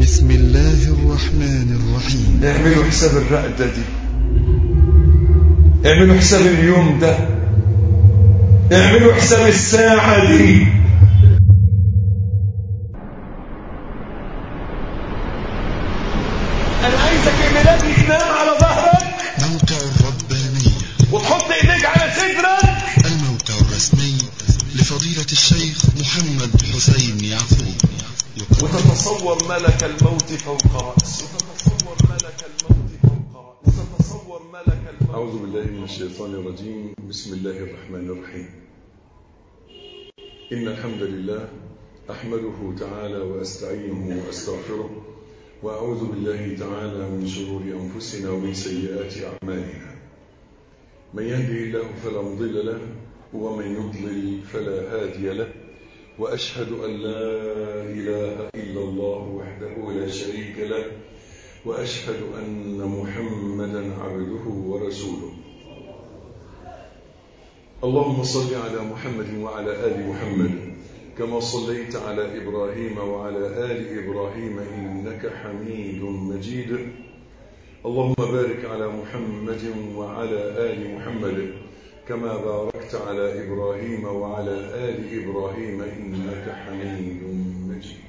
بسم الله الرحمن الرحيم. اعملوا حساب الرقدة دي، اعملوا حساب اليوم ده، اعملوا حساب الساعة دي. انا عايزك الميلاد تنام على ظهرك، موقع الربانية، وتحط ايديك على صدرك. الموقع الرسمي لفضيلة الشيخ محمد حسين يعقوب، وتتصور ملك الموت فوق رأسك، أعوذ بالله من الشيطان الرجيم. بسم الله الرحمن الرحيم. إن الحمد لله أحمده تعالى وأستعينه وأستغفره، وأعوذ بالله تعالى من شرور أنفسنا ومن سيئات أعمالنا. من يهده الله فلا مضل له، ومن يضلل فلا هادي له، وأشهد أن لا إله إلا الله وحده لا شريك له، وأشهد أن محمدا عبده ورسوله. اللهم صل على محمد وعلى آل محمد كما صليت على إبراهيم وعلى آل إبراهيم إنك حميد مجيد. اللهم بارك على محمد وعلى آل محمد كما باركت على إبراهيم وعلى آل إبراهيم إنك حميد مجيد.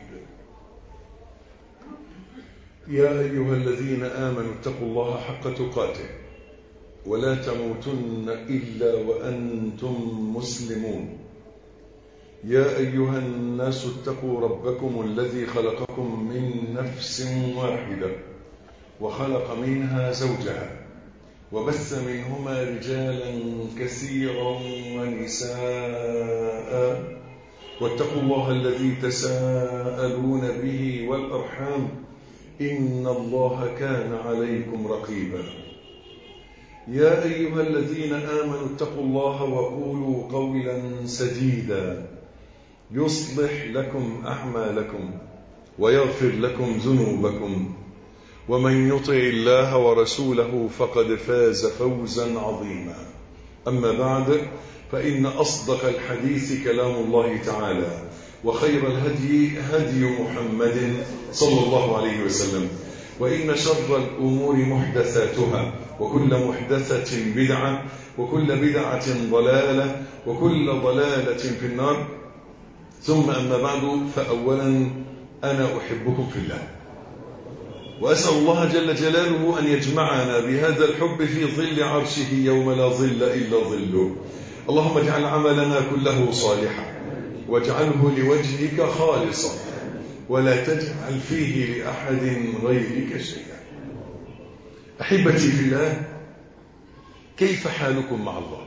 يا أيها الذين آمنوا اتقوا الله حق تقاته ولا تموتن إلا وأنتم مسلمون. يا أيها الناس اتقوا ربكم الذي خلقكم من نفس واحدة وخلق منها زوجها وبث منهما رجالا كثيرا ونساء، واتقوا الله الذي تساءلون به والأرحام إن الله كان عليكم رقيبا. يا أيها الذين آمنوا اتقوا الله وقولوا قولا سديدا يصلح لكم أعمالكم ويغفر لكم ذنوبكم، ومن يطع الله ورسوله فقد فاز فوزا عظيما. أما بعد، فإن أصدق الحديث كلام الله تعالى، وخير الهدي هدي محمد صلى الله عليه وسلم، وإن شر الأمور محدثاتها، وكل محدثة بدعة، وكل بدعة ضلالة، وكل ضلالة في النار. ثم أما بعد، فأولا أنا أحبكم في الله، وأسأل الله جل جلاله أن يجمعنا بهذا الحب في ظل عرشه يوم لا ظل إلا ظله. اللهم اجعل عملنا كله صالحا، واجعله لوجهك خالصا، ولا تجعل فيه لأحد غيرك شيئا. أحبتي في الله، كيف حالكم مع الله؟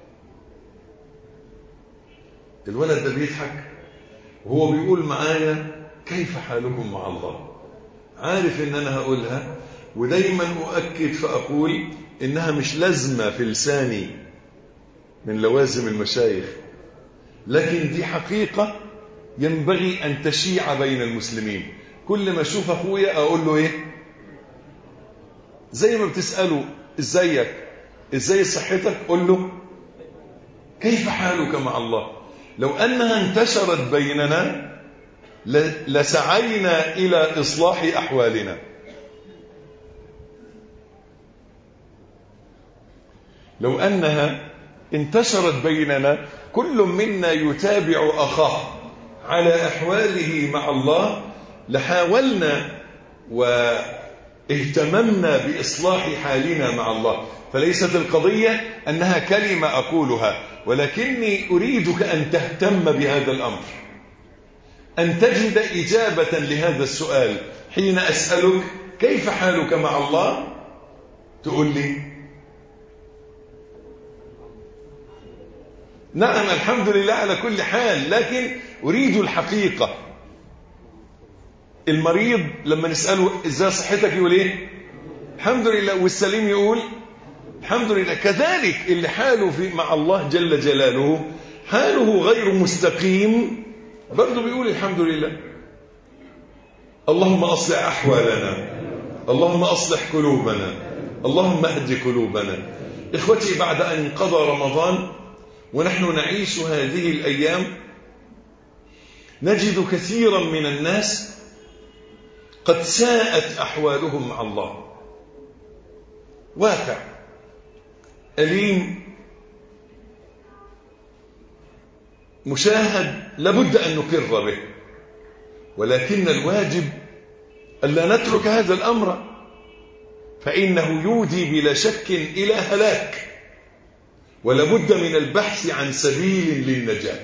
الولد ده بيضحك وهو بيقول معايا كيف حالكم مع الله. عارف ان انا هقولها، ودايما أؤكد فأقول انها مش لازمة في لساني من لوازم المشايخ، لكن دي حقيقة ينبغي أن تشيع بين المسلمين. كل ما أشوف أخويا أقول له إيه؟ زي ما بتسأله إزيك، إزاي صحتك، قل له كيف حالك مع الله. لو أنها انتشرت بيننا لسعينا إلى إصلاح أحوالنا. لو أنها انتشرت بيننا، كل منا يتابع أخاه على أحواله مع الله، لحاولنا واهتممنا بإصلاح حالنا مع الله. فليست القضية أنها كلمة أقولها، ولكني أريدك أن تهتم بهذا الأمر، أن تجد إجابة لهذا السؤال. حين أسألك كيف حالك مع الله، تقول لي نعم الحمد لله على كل حال، لكن أريد الحقيقة. المريض لما نسأله إزاي صحتك يقول إيه؟ الحمد لله. والسليم يقول الحمد لله. كذلك اللي حاله مع الله جل جلاله حاله غير مستقيم برضه بيقول الحمد لله. اللهم أصلح أحوالنا، اللهم أصلح قلوبنا، اللهم اهد قلوبنا. إخوتي، بعد أن انقضى رمضان ونحن نعيش هذه الأيام، نجد كثيرا من الناس قد ساءت أحوالهم مع الله. واقع أليم مشاهد لابد أن نقر به، ولكن الواجب ألا نترك هذا الأمر، فإنه يودي بلا شك إلى هلاك، ولابد من البحث عن سبيل للنجاة.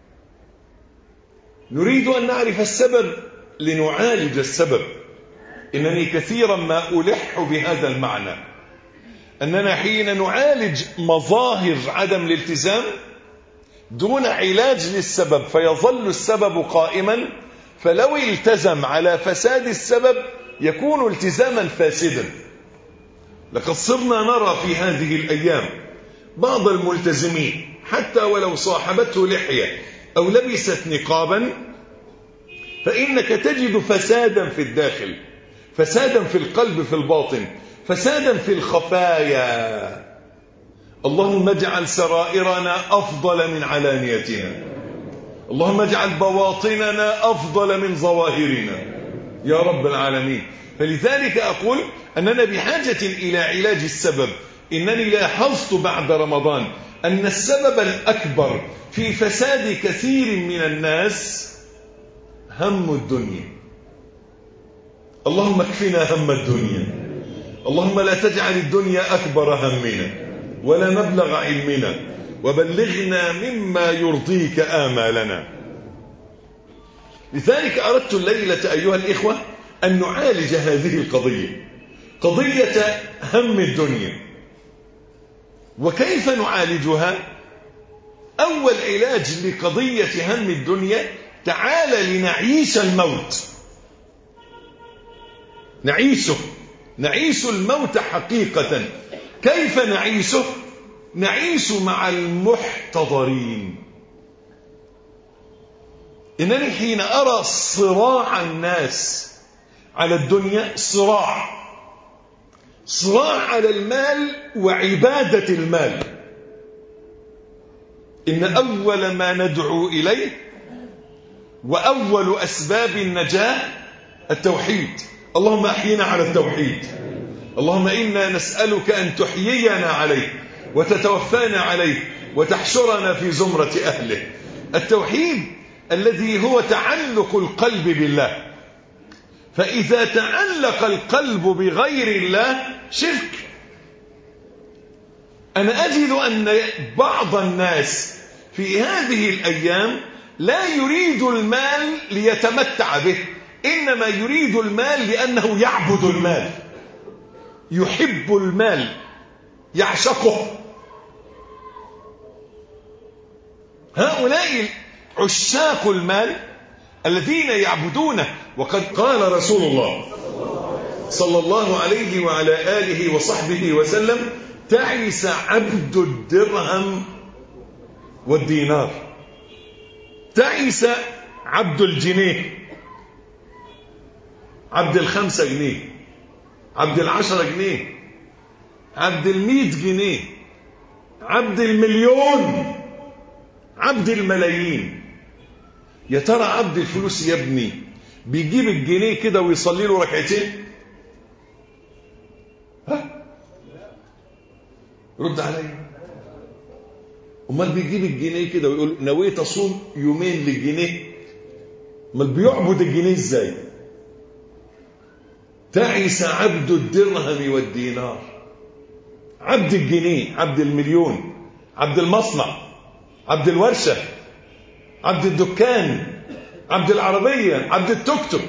نريد أن نعرف السبب لنعالج السبب. إنني كثيرا ما ألح بهذا المعنى، أننا حين نعالج مظاهر عدم الالتزام دون علاج للسبب فيظل السبب قائما، فلو التزم على فساد السبب يكون التزاما فاسدا. لقد صرنا نرى في هذه الأيام بعض الملتزمين حتى ولو صاحبته لحية أو لبست نقابا فإنك تجد فسادا في الداخل، فسادا في القلب في الباطن، فسادا في الخفايا. اللهم اجعل سرائرنا أفضل من علانيتنا، اللهم اجعل بواطننا أفضل من ظواهرنا يا رب العالمين. فلذلك أقول أننا بحاجة إلى علاج السبب. إنني لاحظت بعد رمضان أن السبب الأكبر في فساد كثير من الناس هم الدنيا. اللهم اكفنا هم الدنيا، اللهم لا تجعل الدنيا أكبر همنا ولا مبلغ علمنا، وبلغنا مما يرضيك آمالنا. لذلك أردت الليلة أيها الإخوة أن نعالج هذه القضية، قضية هم الدنيا. وكيف نعالجها؟ أول علاج لقضية هم الدنيا، تعال لنعيش الموت، نعيش الموت حقيقة. كيف نعيشه؟ نعيش مع المحتضرين. إنني حين أرى صراع الناس على الدنيا، صراع على المال وعبادة المال، إن أول ما ندعو إليه وأول أسباب النجاة التوحيد. اللهم أحينا على التوحيد، اللهم إنا نسألك أن تحيينا عليه وتتوفانا عليه وتحشرنا في زمرة أهله. التوحيد الذي هو تعلق القلب بالله، فإذا تعلق القلب بغير الله شرك. أنا أجد أن بعض الناس في هذه الأيام لا يريد المال ليتمتع به، إنما يريد المال لأنه يعبد المال، يحب المال، يعشقه. هؤلاء عشاق المال الذين يعبدونه. وقد قال رسول الله صلى الله عليه وعلى آله وصحبه وسلم: تعس عبد الدرهم والدينار. تعس عبد الجنيه، عبد ال5 جنيه، عبد ال10 جنيه، عبد ال100 جنيه، عبد المليون، عبد الملايين. يا ترى عبد الفلوس يا ابني بيجيب الجنيه كده ويصلي له ركعتين؟ ها؟ رد عليا. امال بيجيب الجنيه كده ويقول نويت اصوم يومين للجنيه؟ امال بيعبد الجنيه ازاي؟ تعس عبد الدرهم والدينار. عبد الجنيه، عبد المليون، عبد المصنع، عبد الورشة، عبد الدكان، عبد العربية، عبد التوك توك.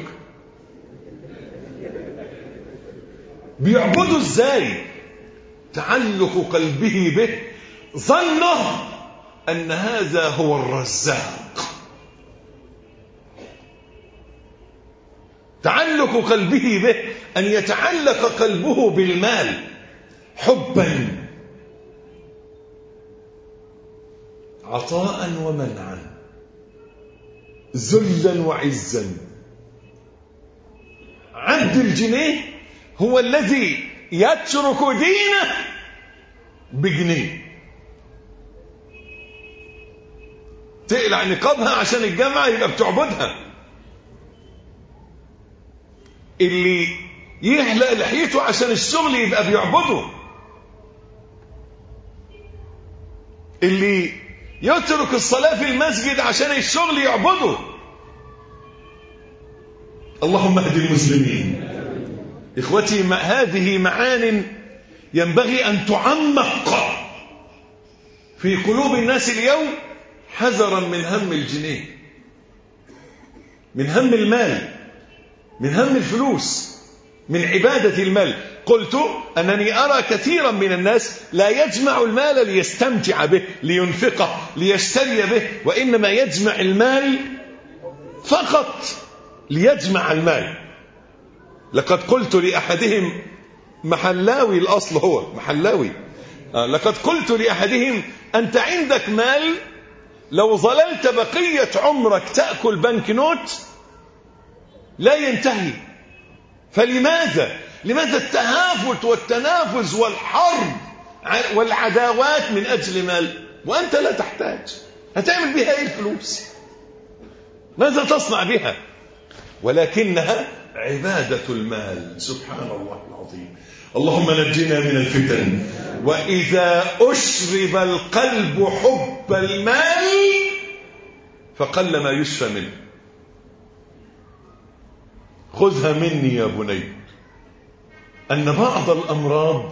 بيعبدوا ازاي؟ تعلق قلبه به، ظنه أن هذا هو الرزاق. تعلق قلبه به أن يتعلق قلبه بالمال حبا، عطاء ومنعا، ذلا وعزا. عبد الجنيه هو الذي يترك دينه بجنيه. تقلع نقابها عشان الجامعة يبقى بتعبدها. اللي يحلق لحيته عشان الشغل يبقى بيعبده، اللي يترك الصلاة في المسجد عشان الشغل يعبده. اللهم اهد المسلمين. إخوتي، هذه معان ينبغي أن تعمق في قلوب الناس اليوم، حذرا من هم الجنيه، من هم المال، من هم الفلوس، من عبادة المال. قلت أنني أرى كثيرا من الناس لا يجمع المال ليستمتع به، لينفقه، ليشتري به، وإنما يجمع المال فقط ليجمع المال. لقد قلت لأحدهم، محلاوي الأصل هو محلاوي، لقد قلت لأحدهم: أنت عندك مال لو ظللت بقية عمرك تأكل بنك نوت لا ينتهي. فلماذا التهافت والتنافس والحرب والعداوات من أجل مال وأنت لا تحتاج؟ هتعمل بها إيه الفلوس؟ ماذا تصنع بها؟ ولكنها عبادة المال. سبحان الله العظيم. اللهم نجنا من الفتن. وإذا أشرب القلب حب المال فقل ما يشفى منه. خذها مني يا بني أن بعض الأمراض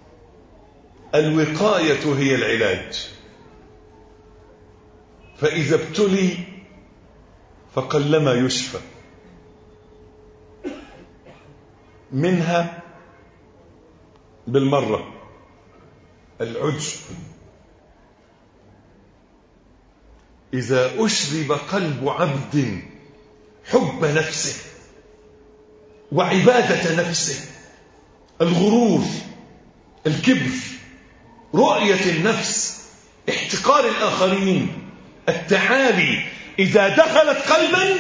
الوقاية هي العلاج، فإذا ابتلي فقل ما يشفى منها بالمرة العجب. إذا أشرب قلب عبد حب نفسه وعبادة نفسه، الغرور، الكبر، رؤية النفس، احتقار الآخرين، التعالي، إذا دخلت قلبا،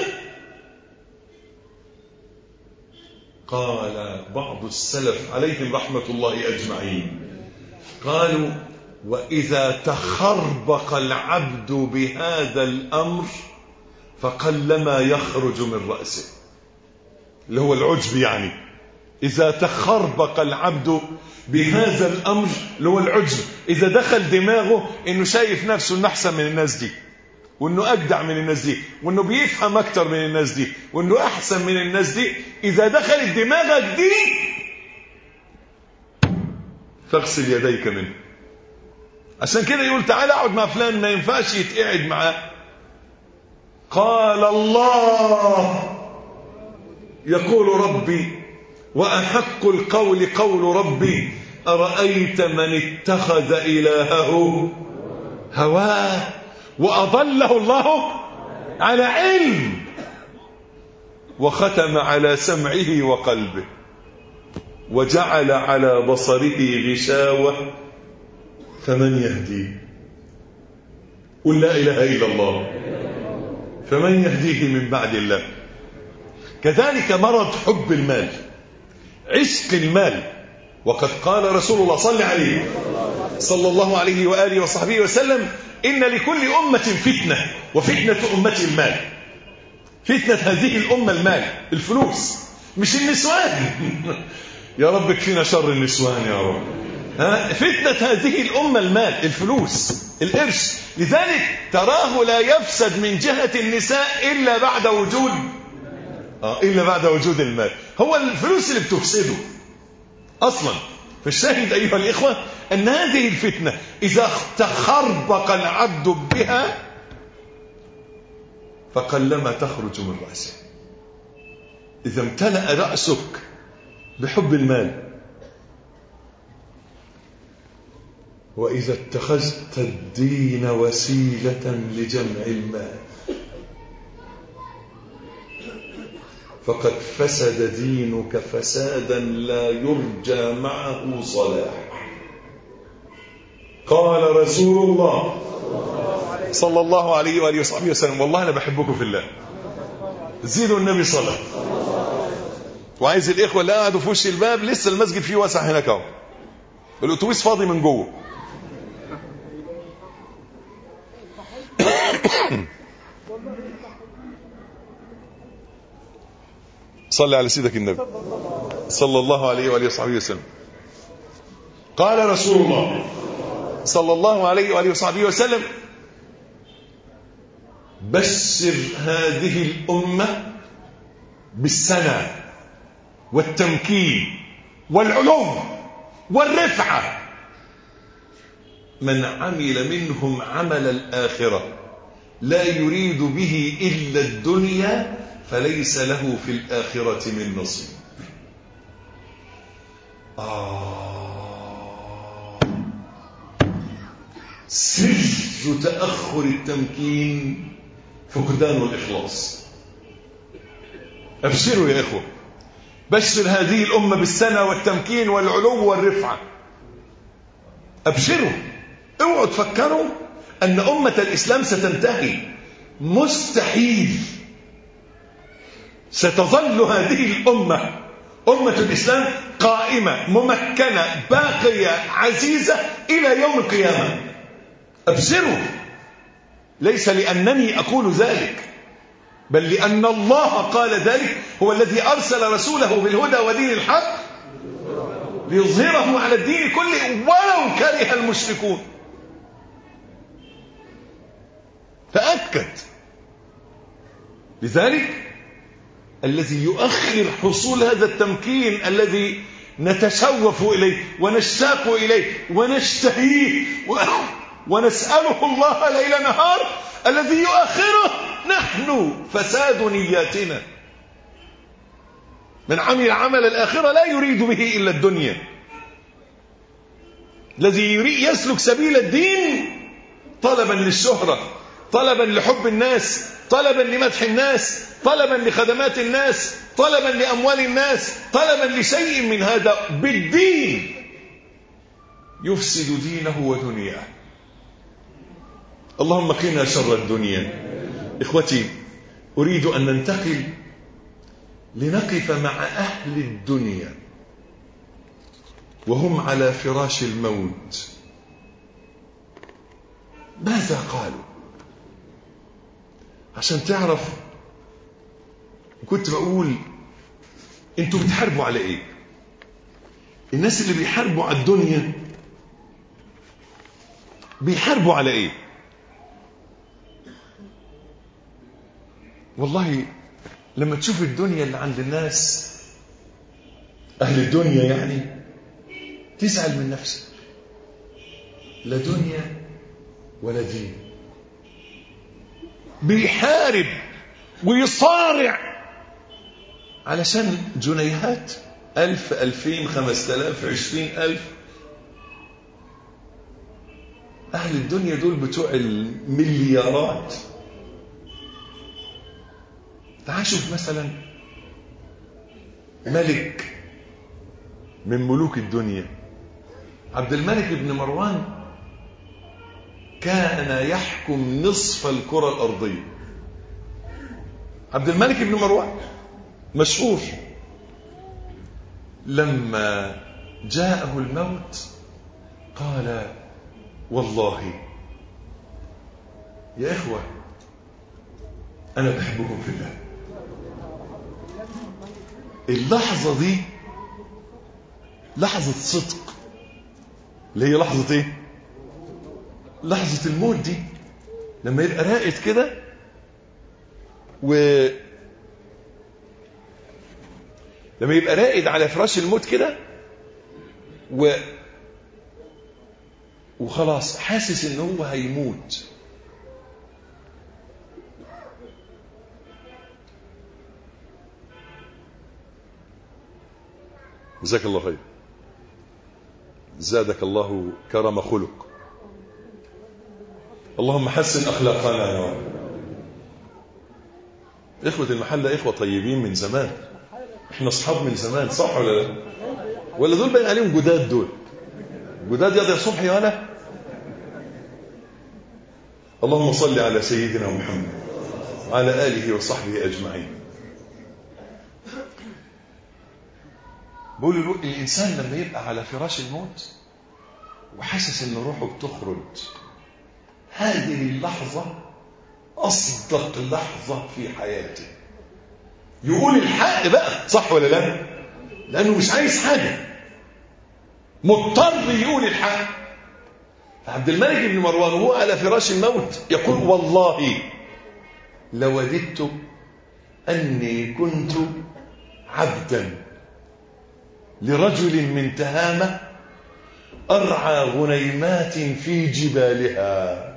قال بعض السلف عليهم رحمة الله أجمعين، قالوا: وإذا تخربق العبد بهذا الأمر فقلما يخرج من رأسه، اللي هو العجب. يعني إذا تخربق العبد بهذا الأمر اللي هو العجب، إذا دخل دماغه إنه شايف نفسه إنه أحسن من الناس دي، وإنه أجدع من الناس دي، وإنه بيفهم أكتر من الناس دي، وإنه أحسن من الناس دي، إذا دخلت دماغك دي فاغسل يديك منه. عشان كده يقول: تعالى اقعد مع فلان، ما ينفعش يتقعد معاه. قال الله: يقول ربي وأحق القول قول ربي: أرأيت من اتخذ إلهه هواه وأضله الله على علم وختم على سمعه وقلبه وجعل على بصره غشاوة فمن يهديه؟ قل لا إله إلا الله. فمن يهديه من بعد الله؟ كذلك مرض حب المال، عشق المال. وقد قال رسول الله صلى الله عليه وآله وصحبه وسلم: إن لكل أمة فتنة وفتنة أمتي المال. فتنة هذه الأمة المال، الفلوس، مش النسوان. يا رب اكفينا شر النسوان يا رب. فتنة هذه الأمة المال، الفلوس، القرش. لذلك تراه لا يفسد من جهة النساء إلا بعد وجود المال. هو الفلوس اللي بتفسده أصلا. فالشاهد أيها الإخوة أن هذه الفتنة إذا تخربق العبد بها فقلما تخرج من رأسه. إذا امتلأ رأسك بحب المال، وإذا اتخذت الدين وسيلة لجمع المال فقد فسد دينك فسادا لا يرجى معه صلاح. قال رسول الله صلى الله عليه وآله وصحبه وسلم: والله أنا بحبكم في الله، زيدوا النبي صلاة. وعايز الإخوة اللي قاعدوا في وش الباب، لسه المسجد فيه واسع هناك اهو، الأتوبيس فاضي من جوه. صلى على سيدك النبي صلى الله عليه وآله وصحبه وسلم. قال رسول الله صلى الله عليه وآله وصحبه وسلم: بشر هذه الأمة بالسنة والتمكين والعلو والرفعة من عمل منهم عمل الآخرة لا يريد به إلا الدنيا فليس له في الآخرة من نصيب. سر تأخر التمكين فقدان الإخلاص. أبشروا يا إخوة، بشر هذه الأمة بالسنة والتمكين والعلو والرفعة. أبشروا، اوعوا تفكروا أن أمة الإسلام ستنتهي، مستحيل. ستظل هذه الأمة، أمة الإسلام، قائمة ممكنة باقية عزيزة إلى يوم القيامة. أبشروا، ليس لأنني أقول ذلك، بل لأن الله قال ذلك، هو الذي أرسل رسوله بالهدى ودين الحق ليظهره على الدين كله ولو كره المشركون. تأكد. لذلك الذي يؤخر حصول هذا التمكين الذي نتشوف إليه ونشتاق إليه ونشتهيه ونسأله الله ليل نهار، الذي يؤخره نحن فساد نياتنا. من عمل عمل الآخرة لا يريد به إلا الدنيا. الذي يسلك سبيل الدين طلبا للشهرة، طلبا لحب الناس، طلبا لمدح الناس، طلبا لخدمات الناس، طلبا لأموال الناس، طلبا لشيء من هذا بالدين، يفسد دينه ودنياه. اللهم قنا شر الدنيا. إخوتي، أريد أن ننتقل لنقف مع أهل الدنيا وهم على فراش الموت. ماذا قالوا؟ عشان تعرف. كنت بقول انتوا بتحاربوا على ايه؟ الناس اللي بيحاربوا على الدنيا بيحاربوا على ايه؟ والله لما تشوف الدنيا اللي عند الناس، اهل الدنيا يعني، تزعل من نفسك. لا دنيا ولا دين. بيحارب ويصارع علشان جنيهات، 1000 2000 5000 20000. أهل الدنيا دول بتوع المليارات. تعال شوف مثلا ملك من ملوك الدنيا، عبد الملك بن مروان، كان يحكم نصف الكرة الأرضية. عبد الملك بن مروان مشهور. لما جاءه الموت قال: والله يا إخوة أنا بحبكم في الله. اللحظة دي لحظة صدق، اللي هي لحظة ايه؟ لحظة الموت دي. لما يبقى راقد كده لما يبقى راقد على فراش الموت كده وخلاص حاسس ان هو هيموت، جزاك الله خير، زادك الله كرم خلق. اللهم حسن أخلاقنا يا رب. إخوة المحلة إخوة طيبين من زمان، إحنا أصحاب من زمان، صح ولا لا؟ ولا دول باين عليهم جداد؟ دول جداد يا صبحي ولا؟ اللهم صل على سيدنا محمد وعلى آله وصحبه أجمعين. بقول الإنسان لما يبقى على فراش الموت وحاسس إن روحه بتخرج، هذه اللحظة أصدق لحظة في حياته. يقول الحق بقى، صح ولا لا؟ لأنه مش عايز حاجة، مضطر يقول الحق. عبد الملك بن مروان وهو على فراش الموت يقول والله لوددت أني كنت عبدا لرجل من تهامة أرعى غنيمات في جبالها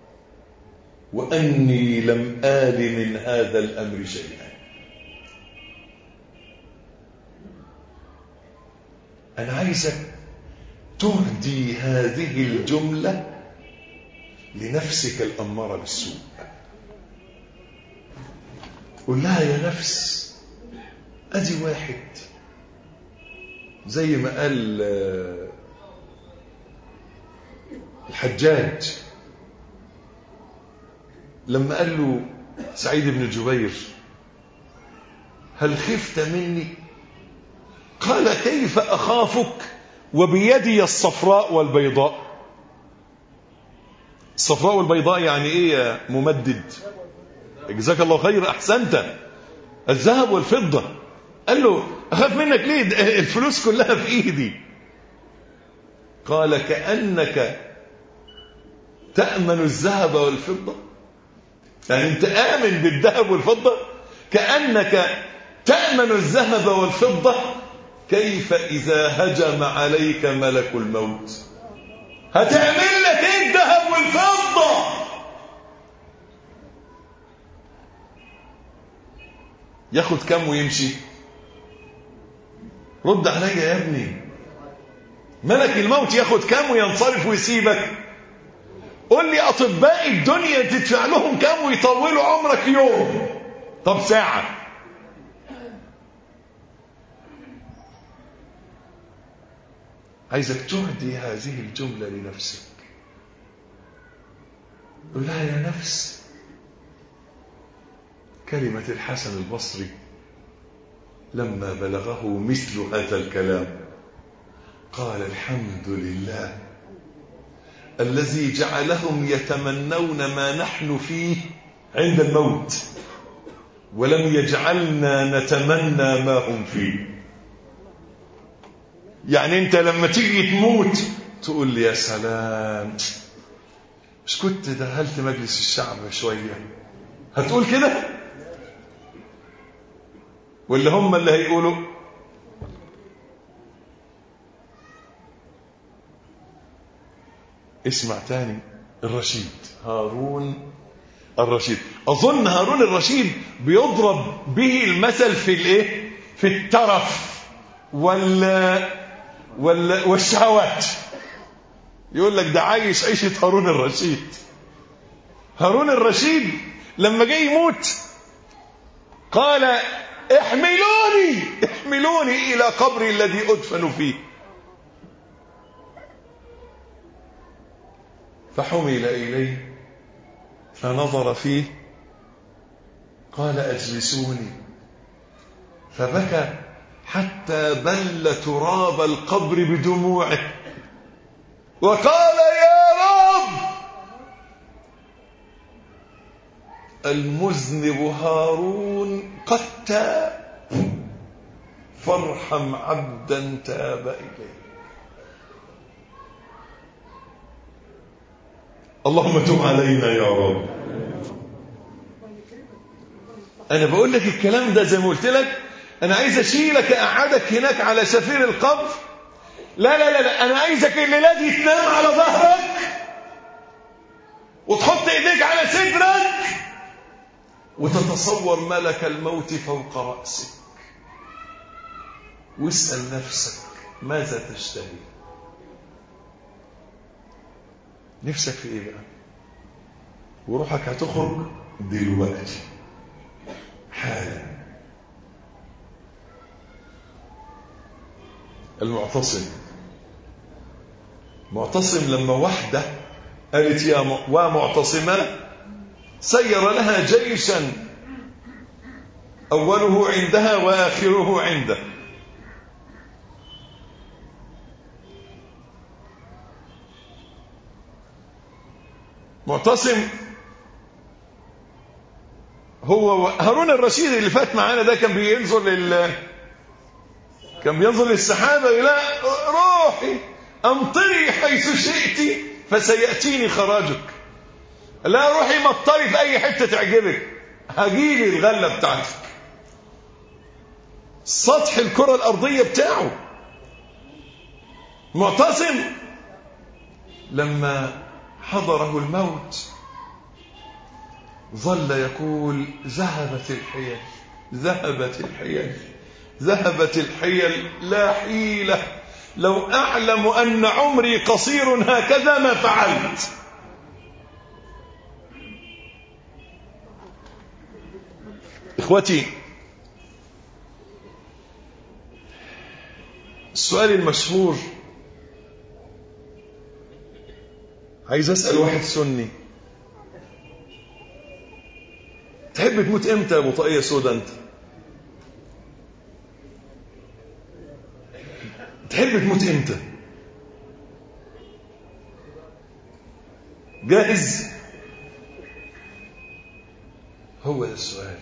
وأني لم آل من هذا الأمر شيئا. أنا عايزك تهدي هذه الجملة لنفسك الأمارة بالسوء. قل لها يا نفس أدي واحد زي ما قال الحجاج لما قال له سعيد بن جبير هل خفت مني؟ قال كيف أخافك وبيدي الصفراء والبيضاء. الصفراء والبيضاء يعني ايه يا ممدد؟ جزاك الله خير، احسنت. الذهب والفضة. قال له اخاف منك ليه؟ الفلوس كلها في ايدي. قال كأنك تأمن الذهب والفضة، يعني انت آمن بالذهب والفضة، كأنك تأمن الذهب والفضة. كيف إذا هجم عليك ملك الموت؟ هتعمل لك ايه الذهب والفضة؟ ياخد كم ويمشي؟ رد عليا يا ابني، ملك الموت ياخد كم وينصرف ويسيبك؟ قول لي أطباء الدنيا تدفع لهم كم ويطولوا عمرك يوم؟ طب ساعة. عايزك تهدي هذه الجملة لنفسك. قل لها يا نفس، كلمة الحسن البصري لما بلغه مثل هذا الكلام قال الحمد لله الذي جعلهم يتمنون ما نحن فيه عند الموت ولم يجعلنا نتمنى ما هم فيه. يعني انت لما تيجي تموت تقول لي يا سلام مش كنت دخلت مجلس الشعب شوية؟ هتقول كده ولا هم اللي هيقولوا؟ اسمع تاني. الرشيد هارون الرشيد، اظن هارون الرشيد بيضرب به المثل في الايه؟ في الترف والشهوات. يقول لك ده عايش عيشة هارون الرشيد. هارون الرشيد لما جاي يموت قال احملوني إلى قبري الذي أدفن فيه. فحمل إليه فنظر فيه قال أجلسوني، فبكى حتى بل تراب القبر بدموعه وقال يا رب المذنب هارون قد تاب فارحم عبدا تاب إليه. اللهم تب علينا يا رب. أنا بقول لك الكلام ده زي ما قلت لك، أنا عايز أشيلك أقعدك هناك على شفير القبر. لا لا لا لا، أنا عايزك الليلة دي تنام على ظهرك وتحط إيديك على صدرك وتتصور ملك الموت فوق رأسك واسأل نفسك ماذا تشتهي؟ نفسك في إيه بقى؟ وروحك هتخرج دلوقتي حالا. معتصم لما واحدة قالت يا معتصمة سير لها جيشا أوله عندها وآخره عنده. معتصم هو هارون الرشيد اللي فات معانا ده كان بينظر للسحابة، لا روحي أمطري حيث شئت فسيأتيني خراجك. لا روحي مطري في أي حتة تعجبك، هجيلي الغلة بتاعتك. سطح الكرة الأرضية بتاعه معتصم. لما حضره الموت ظل يقول ذهبت الحيل، ذهبت الحيل، ذهبت الحيل، لا حيلة، لو أعلم أن عمري قصير هكذا ما فعلت. إخوتي، السؤال المشهور، عايز أسأل واحد سني، تحب تموت امتى يا ابو طاقية سودا؟ انت تحب تموت امتى؟ جاهز؟ هو ده السؤال.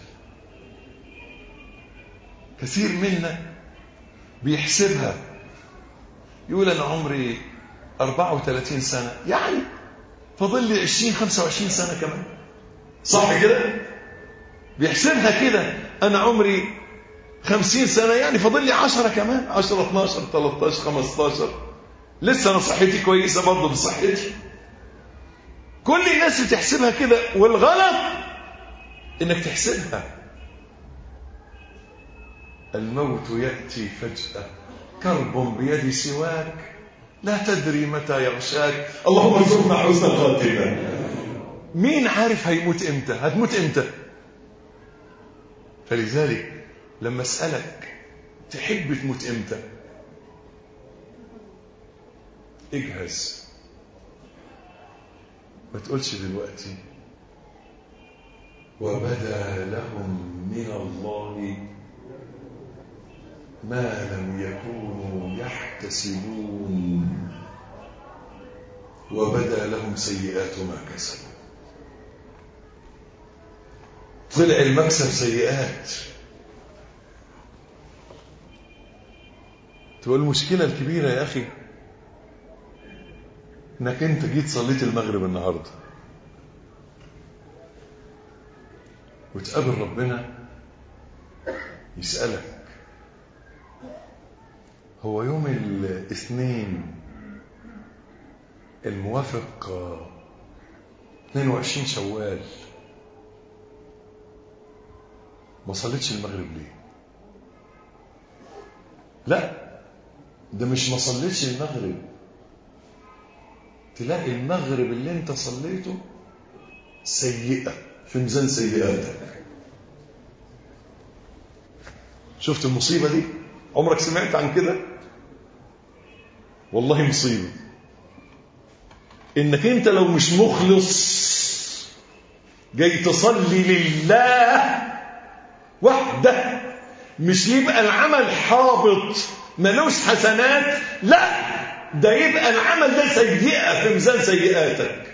كثير منا بيحسبها، يقول انا عمري 34 سنة، يعني فاضل لي 20-25 سنة كمان، صح كده؟ بيحسبها كده، انا عمري 50 سنة، يعني فاضل لي 10 كمان، 10 12 13 15، لسه انا صحتي كويسة برضه بصحتي. كل الناس بتحسبها كده، والغلط انك تحسبها. الموت يأتي فجأة، كرب بيد سواك، لا تدري متى يغشاك، اللهم ارزقنا حسن الخاتمة. مين عارف هيموت امتى؟ هتموت امتى؟ فلذلك لما اسألك تحب تموت امتى، اجهز، ما تقولش دلوقتي. وبدا لهم من الله ما لم يكونوا يحتسبون، وبدا لهم سيئات ما كسبوا. طلع المكسب سيئات. تقول المشكلة الكبيرة يا أخي انك انت جيت صليت المغرب النهاردة وتقابل ربنا يسألك هو يوم الاثنين الموافق 22 شوال ما صليتش المغرب ليه؟ لا، ده مش ما صليتش المغرب، تلاقي المغرب اللي انت صليته سيئة في ميزان سيئاتك. شفت المصيبة دي؟ عمرك سمعت عن كده؟ والله مصيبة انك انت لو مش مخلص جاي تصلي لله وحده، مش يبقى العمل حابط ملوش حسنات، لا، ده يبقى العمل ده سيئة في ميزان سيئاتك،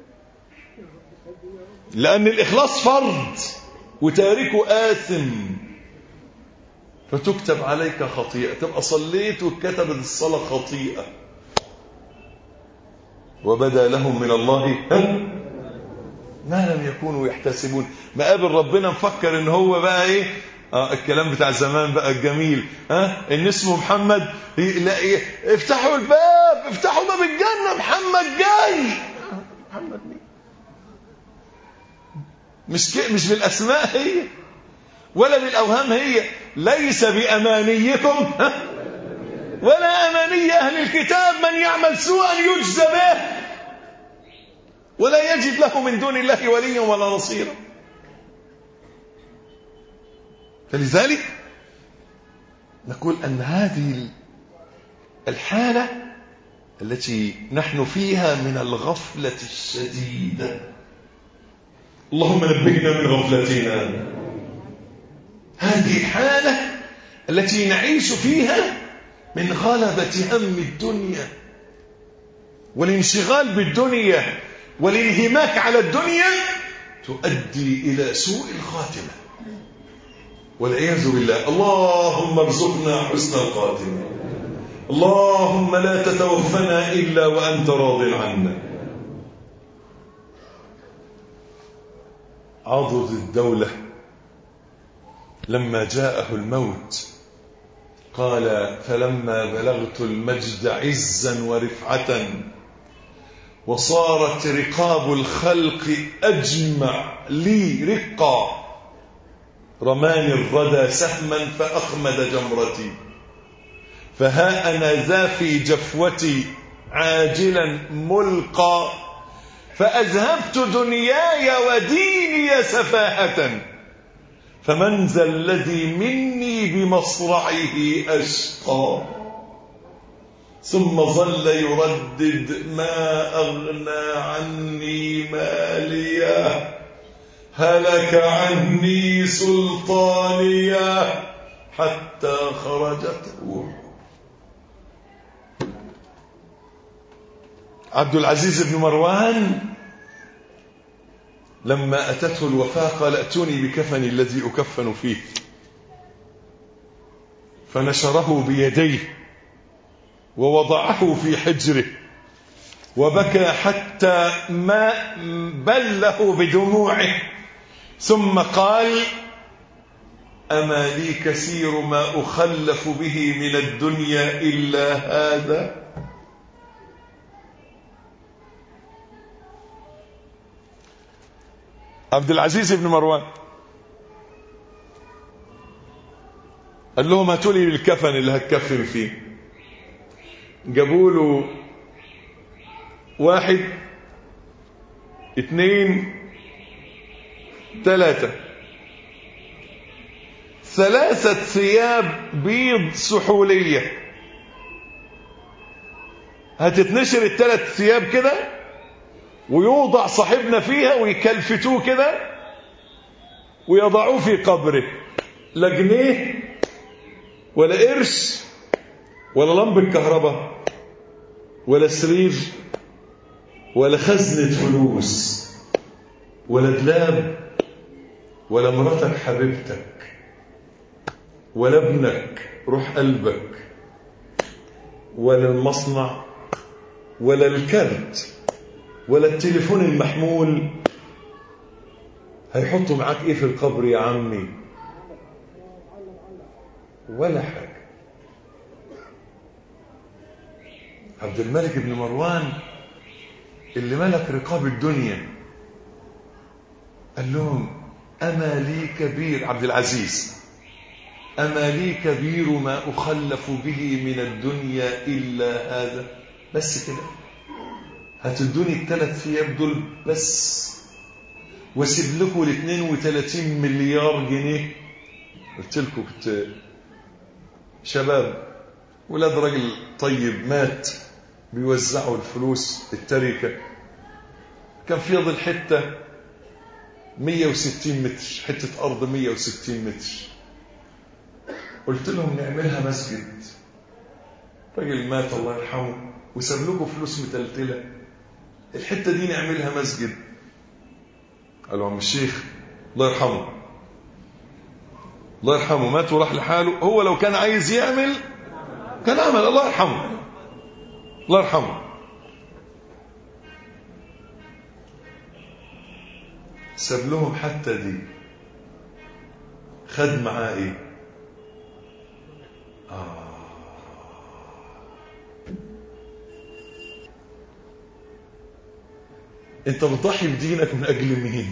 لأن الإخلاص فرض وتاركه آثم، فتكتب عليك خطيئة، تبقى صليت وكتبت الصلاة خطيئة. وبدا لهم من الله ما لم يكونوا يحتسبون. ما قابل ربنا مفكر ان هو بقى ايه، الكلام بتاع زمان بقى الجميل، ان اسمه محمد، لا ايه، افتحوا الباب، افتحوا باب الجنة، محمد جاي. محمد مين؟ مش بالاسماء هي ولا بالاوهام هي، ليس بامانيكم ولا اماني اهل الكتاب، من يعمل سوءا يجزى به ولا يجد له من دون الله وليا ولا نصيرا. فلذلك نقول أن هذه الحالة التي نحن فيها من الغفلة الشديدة، اللهم نبهنا من غفلتنا، هذه الحالة التي نعيش فيها من غلبة هم الدنيا والانشغال بالدنيا والانهماك على الدنيا، تؤدي إلى سوء الخاتمة والعياذ بالله. اللهم ارزقنا حسن الخاتمة. اللهم لا تتوفنا إلا وأنت راض عنا. عضد الدولة لما جاءه الموت قال: فلما بلغت المجد عزا ورفعة وصارت رقاب الخلق أجمع لي رقا، رماني الردى سهما فأخمد جمرتي، فها أنا ذا في جفوتي عاجلا ملقى، فأذهبت دنياي وديني سفاهة، فمن ذا الذي مني بمصرعه أشقى. ثم ظل يردد: ما أغنى عني ماليا، هلك عني سلطانيا، حتى خرجت روحه. عبد العزيز بن مروان لما أتته الوفاة قال: ائتوني بكفني الذي أكفن فيه، فنشره بيديه ووضعه في حجره وبكى حتى ما بله بدموعه، ثم قال: أما لي كثير ما أخلف به من الدنيا إلا هذا. عبد العزيز بن مروان قال لهم: هاتوا لي الكفن اللي هتكفن فيه. جابوا له 1 2 3 3 ثياب بيض سحولية، هتتنشر ال3 ثياب كده ويوضع صاحبنا فيها ويكلفتوه كده ويضعوه في قبره، لا جنيه ولا قرش ولا لمبة كهرباء ولا سرير ولا خزنة فلوس ولا دلاب ولا مراتك حبيبتك ولا ابنك روح قلبك ولا المصنع ولا الكارت ولا التليفون المحمول. هيحطوا معاك ايه في القبر يا عمي؟ ولا حاجة. عبد الملك بن مروان اللي ملك رقاب الدنيا قال لهم: أما لي كبير، عبد العزيز، أما لي كبير ما أخلف به من الدنيا إلا هذا. بس كده هتدوني ال3 ثياب دول بس واسيب لكم 32 مليار جنيه. قلت لكم كنت شباب ولاد راجل طيب مات بيوزعوا الفلوس التركة، كان في ظل حتة 160 متر، حتة أرض 160 متر. قلت لهم نعملها مسجد. راجل مات الله يرحمه وساب لكم فلوس متلتلة، الحتة دي نعملها مسجد. قالوا: عم الشيخ الله يرحمه، الله يرحمه، مات وراح لحاله، هو لو كان عايز يعمل كان عمل، الله يرحمه الله يرحمه. ساب لهم حتى دي، خد معاه ايه؟ انت بتضحي بدينك من اجل مين؟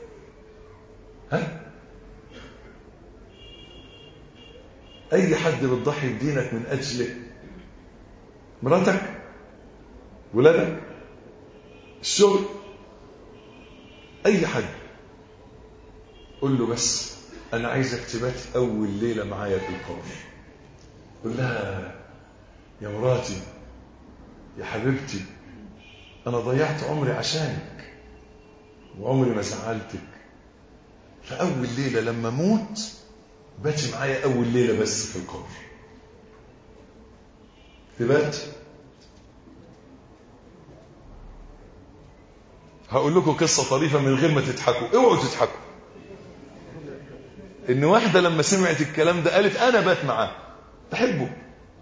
ها؟ اي حد بتضحي بدينك من اجله؟ مراتك، ولادك، الشغل، اي حد. قل له: بس انا عايزك تبات اول ليله معايا في القبر. قل لها: يا مراتي، يا حبيبتي، أنا ضيعت عمري عشانك وعمري ما زعلتك، فأول ليلة لما أموت باتي معايا أول ليلة بس في القبر. تبات. هقول لكم قصة طريفة من غير ما تضحكوا، اوعوا تضحكوا. ان واحدة لما سمعت الكلام ده قالت انا بات معاه بحبه،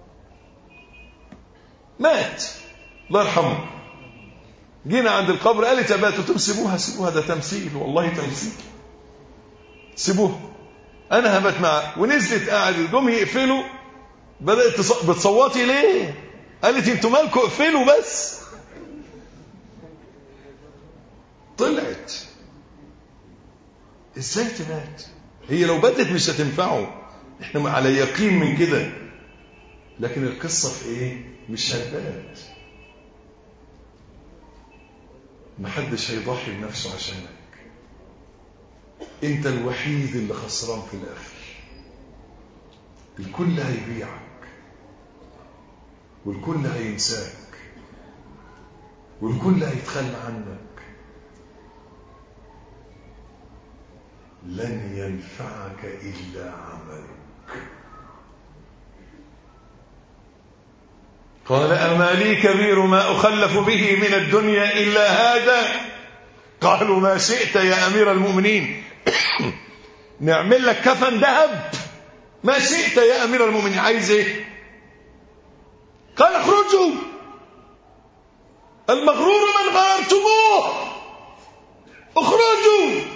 مات الله يرحمه. جينا عند القبر قالت ابات، قلت لهم سيبوها ده تمثيل، والله تمثيل، سيبوها انا هبات معاه. ونزلت قاعدة، جم يقفلوا، بدأت بتصوتي ليه؟ قالت انتوا مالكوا، اقفلوا بس. طلعت ازاي تبات؟ هي لو بدت مش هتنفعه، احنا على يقين من كده. لكن القصة في ايه؟ مش هتبات. محدش هيضحي بنفسه عشانك، انت الوحيد اللي خسران في الاخر. الكل هيبيعك، والكل هينساك، والكل هيتخلى عنك. لن ينفعك إلا عملك. قال أما لي كبير ما أخلف به من الدنيا إلا هذا؟ قالوا ما شئت يا أمير المؤمنين. نعمل لك كفن ذهب، ما شئت يا أمير المؤمنين. عايز ايه؟ قال اخرجوا، المغرور من غارتموه، اخرجوا.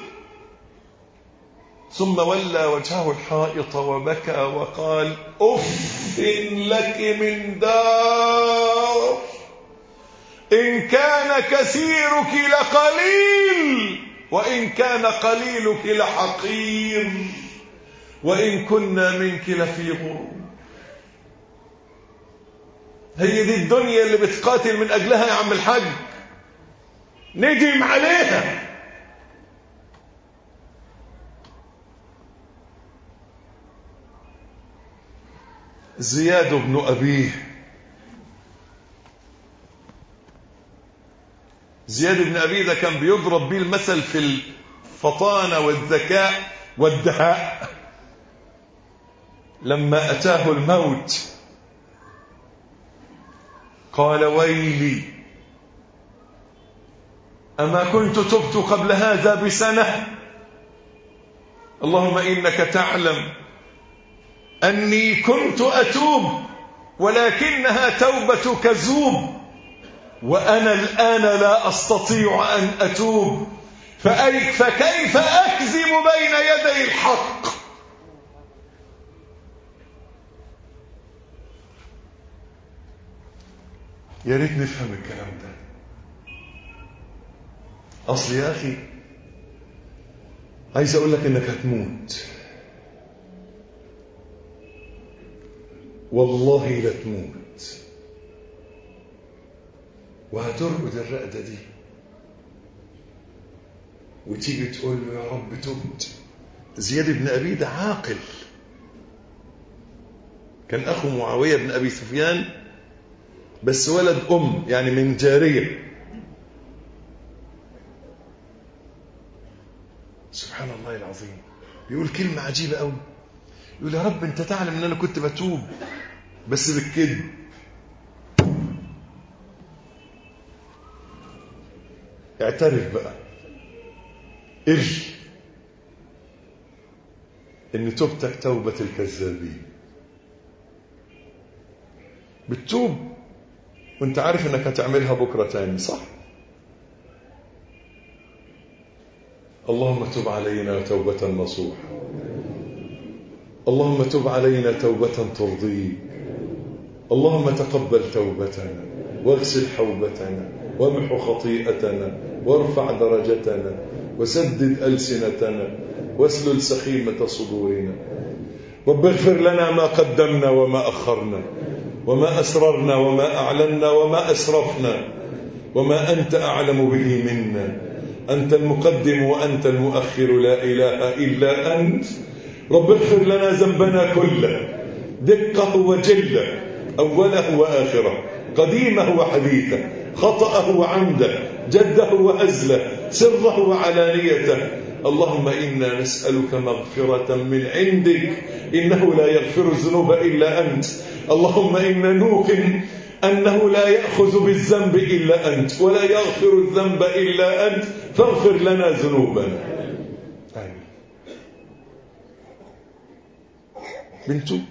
ثم ولى وجهه الحائط وبكى وقال أف لك من دار، إن كان كثيرك لقليل، وإن كان قليلك لحقير، وإن كنا منك لفي غرور. هي دي الدنيا اللي بتقاتل من أجلها يا عم الحاج، ندم عليها. زياد بن أبيه، زياد بن أبيه ده كان بيضرب بيه المثل في الفطانة والذكاء والدهاء. لما أتاه الموت قال ويلي أما كنت تبت قبل هذا بسنة؟ اللهم إنك تعلم أني كنت أتوب ولكنها توبة كذوب، وأنا الآن لا أستطيع أن أتوب، فكيف أكذب بين يدي الحق؟ يا ريت نفهم الكلام ده. أصل يا أخي عايز أقول لك إنك هتموت، والله لا تموت، وهترقد الرقدة دي وتيجي تقول له يا رب تبت. زياد بن أبي ده عاقل، كان أخو معاوية بن أبي سفيان، بس ولد يعني من جارية. سبحان الله العظيم. يقول كلمة عجيبة قوي، يقول يا رب أنت تعلم أن أنا كنت بتوب بس بالكذب. اعترف بقى، ارجع ان توبتك توبة الكذابين. بتتوب وانت عارف انك هتعملها بكرة تاني، صح؟ اللهم تب علينا توبة نصوحة، اللهم تب علينا توبة ترضيك، اللهم تقبل توبتنا واغسل حوبتنا وامحو خطيئتنا وارفع درجتنا وسدد ألسنتنا واسلل سخيمة صدورنا. رب اغفر لنا ما قدمنا وما أخرنا وما أسررنا وما أعلنا وما أسرفنا وما أنت أعلم به منا. أنت المقدم وأنت المؤخر، لا إله إلا أنت. رب اغفر لنا ذنبنا كله، دقه وجله، أوله وآخره، قديمه وحديثه، خطأه وعمده، جده وهزله، سره وعلانيته. اللهم إنا نسألك مغفرة من عندك، إنه لا يغفر الذنوب إلا أنت. اللهم إنا نوقن أنه لا يأخذ بالذنب إلا أنت ولا يغفر الذنب إلا أنت فاغفر لنا ذنوبنا. آمين. بنتوب.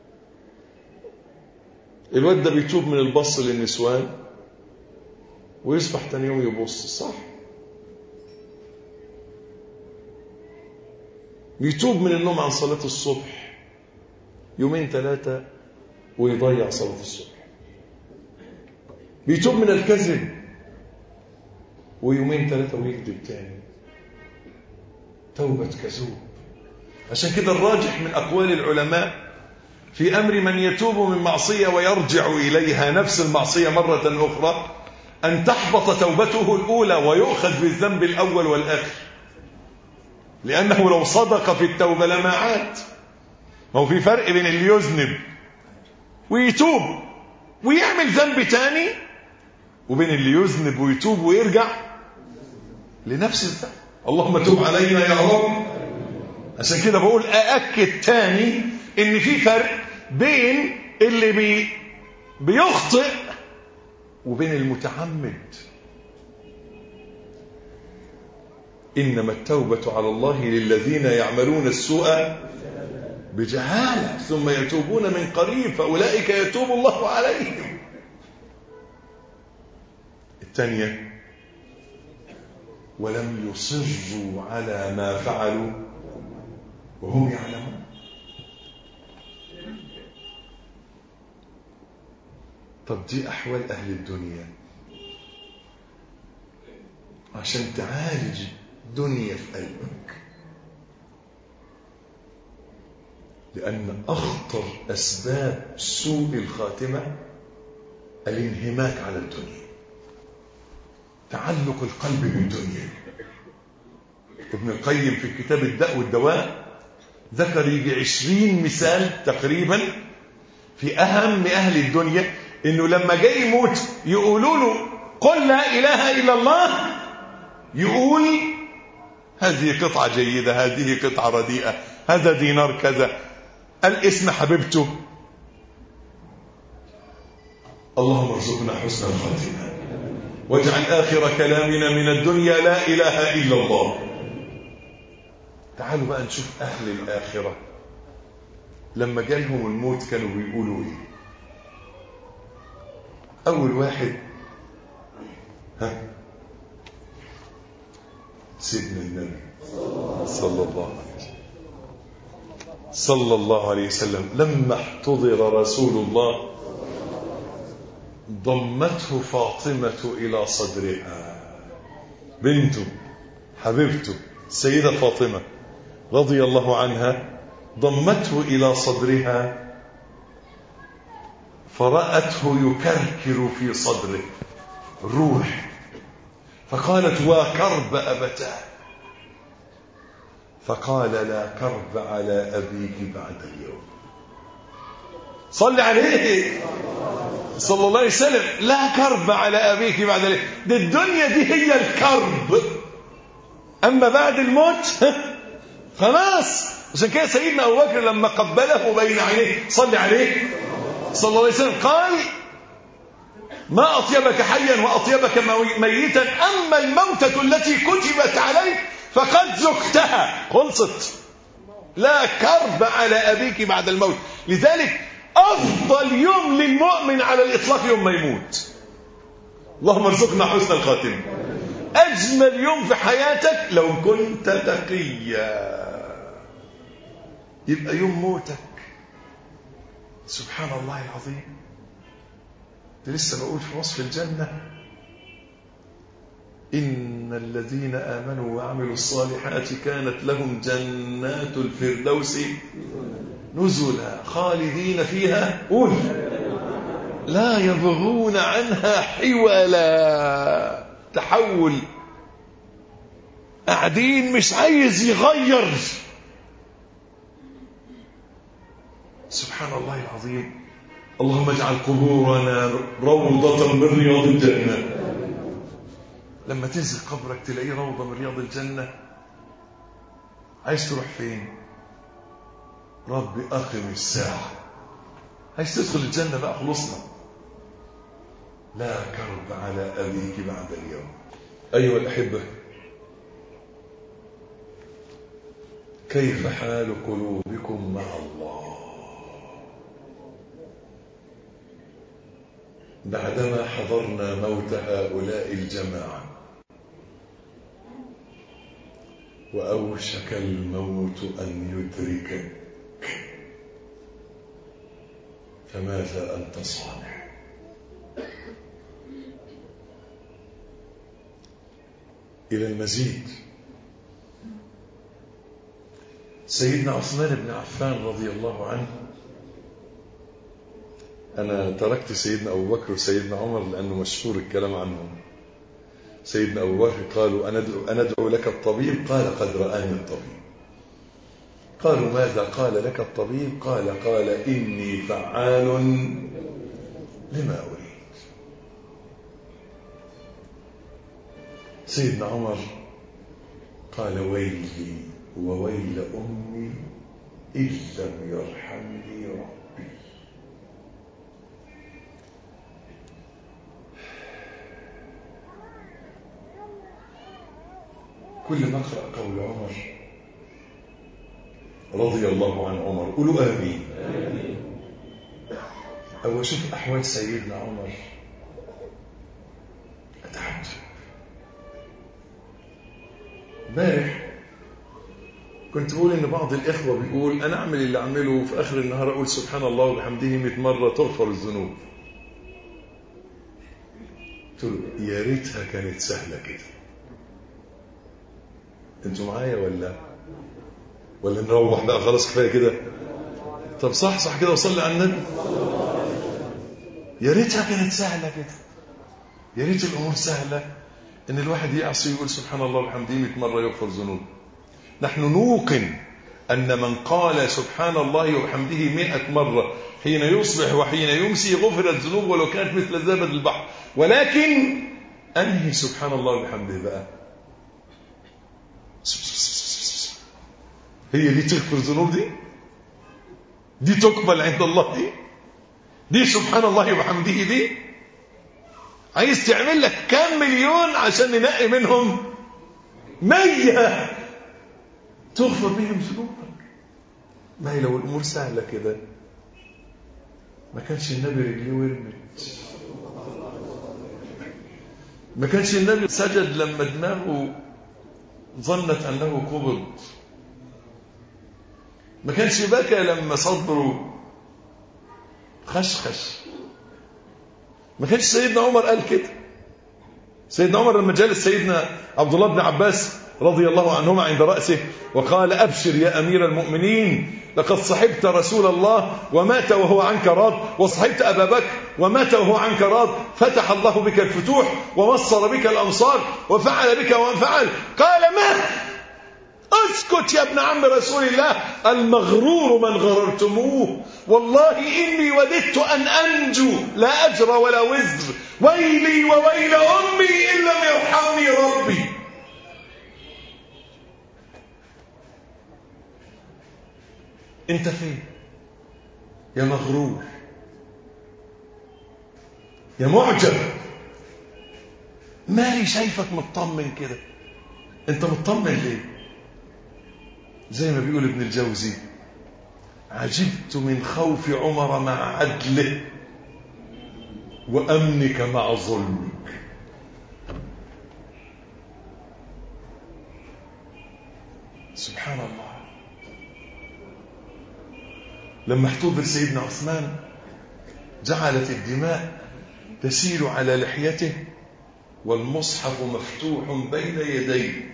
الواد ده بيتوب من البص للنسوان ويصبح تاني يوم يبص، صح؟ بيتوب من النوم عن صلاة الصبح يومين ثلاثة ويضيع صلاة الصبح. بيتوب من الكذب ويومين ثلاثة ويكذب تاني. توبة كذوب. عشان كده الراجح من أقوال العلماء في أمر من يتوب من معصية ويرجع إليها نفس المعصية مرة أخرى أن تحبط توبته الأولى ويؤخذ بالذنب الأول والآخر، لأنه لو صدق في التوبة لما عاد. ما هو في فرق بين اللي يذنب ويتوب ويعمل ذنب تاني وبين اللي يذنب ويتوب ويرجع لنفس الذنب. اللهم تب علينا يا رب. عشان كده بقول أأكد تاني إن في فرق بين اللي بيخطئ وبين المتعمد. إنما التوبة على الله للذين يعملون السوء بجهالة ثم يتوبون من قريب فأولئك يتوب الله عليهم. الثانية ولم يصروا على ما فعلوا وهم يعلمون. طب دي أحوال أهل الدنيا. عشان تعالج الدنيا في قلبك، لأن أخطر أسباب سوء الخاتمة الانهماك على الدنيا، تعلق القلب بالدنيا. ابن القيم في كتاب الداء والدواء ذكر يجي 20 مثال تقريبا في أهم أهل الدنيا، إنه لما جاي يموت يقولوا له قل لا إله إلا الله، يقول هذه قطعة جيدة، هذه قطعة رديئة، هذا دينار كذا، الاسم حبيبته. اللهم ارزقنا حسن الخاتمة واجعل آخر كلامنا من الدنيا لا إله إلا الله. تعالوا بقى نشوف أهل الآخرة لما جالهم الموت كانوا بيقولوا إيه. أول واحد سيدنا النبي صلى الله عليه وسلم لما احتضر رسول الله ضمته فاطمة إلى صدرها، بنته حبيبته السيدة فاطمة رضي الله عنها ضمته إلى صدرها فرأته يكركر في صدره الروح، فقالت وكرب أبتاه، فقال لا كرب على أبيك بعد اليوم. صل عليه صلى الله عليه وسلم. لا كرب على أبيك بعد اليوم. دي الدنيا دي هي الكرب، أما بعد الموت خلاص. عشان كده سيدنا أبو بكر لما قبله بين عينيه صل عليه صلى الله عليه وسلم قال ما أطيبك حيا وأطيبك ميتا، أما الموتة التي كتبت عليك فقد ذقتها، خلصت. لا كرب على أبيك بعد الموت. لذلك أفضل يوم للمؤمن على الإطلاق يوم ما يموت. اللهم ارزقنا حسن الخاتمة. أجمل يوم في حياتك لو كنت تقيا يبقى يوم موتك. سبحان الله العظيم. ده لسه بقول في وصف الجنة إن الذين آمنوا وعملوا الصالحات كانت لهم جنات الفردوس نزلا خالدين فيها لا يبغون عنها حولا. تحول، قاعدين مش عايز يغير. سبحان الله العظيم. اللهم اجعل قبورنا روضة من رياض الجنة. لما تنزل قبرك تلاقيه روضة من رياض الجنة، عايز تروح فين؟ رب أقم الساعة. عايز تدخل الجنة بقى، خلصنا. لا كرب على أبيك بعد اليوم. أيها الأحبة، كيف حال قلوبكم مع الله بعدما حضرنا موت هؤلاء الجماعة وأوشك الموت أن يدركك؟ فماذا أنت صانع؟ إلى المزيد، سيدنا عثمان بن عفان رضي الله عنه، أنا تركت سيدنا أبو بكر وسيدنا عمر لأنه مشهور الكلام عنهم. سيدنا أبو بكر قالوا أنا أدعو لك الطبيب؟ قال قد رآني الطبيب. قالوا ماذا قال لك الطبيب؟ قال إني فعال لما أريد. سيدنا عمر قال ويلي وويل أمي إن لم يرحمني ربي. كل ما أقرأ قول عمر رضي الله عن عمر قولوا آمين. أو أشوف أحوال سيدنا عمر أتعجب. امبارح كنت بقول إن بعض الإخوة بيقول أنا أعمل اللي أعمله وفي آخر النهار أقول سبحان الله وبحمده 100 مرة تغفر الذنوب. قلت له يا ريتها كانت سهلة كده. أنتوا معايا ولا نروح بقى خلاص كفاية كده؟ طب صح كده وصلي على النبي. يا ريتها كانت سهلة كده. يا ريت الأمور سهلة إن الواحد يعصي ويقول سبحان الله وبحمده 100 مرة يغفر ذنوب. نحن نوقن أن من قال سبحان الله وبحمده 100 مرة حين يصبح وحين يمسي غفرت الذنوب ولو كانت مثل زبد البحر. ولكن أنهي سبحان الله وبحمده بقى، هي دي تغفر الذنوب، دي تقبل عند الله، دي سبحان الله وبحمده دي. عايز تعمل لك كام مليون عشان ننقي منهم 100 تغفر بهم ذنوبك. ما هي لو الامور سهله كده ما كانش النبي رجليه ورمت، ما كانش النبي سجد لما دماغه ظنت انه قبض، ما كانش بكى لما صدره خشخش، ما كانش سيدنا عمر قال كده. سيدنا عمر لما جالس سيدنا عبد الله بن عباس رضي الله عنهما عند رأسه وقال أبشر يا أمير المؤمنين لقد صحبت رسول الله ومات وهو عنك راض، وصحبت أبا بكر ومات وهو عنك راض، فتح الله بك الفتوح ومصر بك الأمصار وفعل بك وما فعل. قال ما اسكت يا ابن عم رسول الله، المغرور من غررتموه، والله إني وددت أن أنجو لا أجر ولا وزر، ويلي وويل أمي إن لم يرحمني ربي. انت فين يا مغرور يا معجب؟ مالي شايفك مطمن كده؟ انت مطمن ليه؟ زي ما بيقول ابن الجوزي عجبت من خوف عمر مع عدله وأمنك مع ظلمك. سبحان الله. لما احتضر سيدنا عثمان جعلت الدماء تسيل على لحيته والمصحف مفتوح بين يديه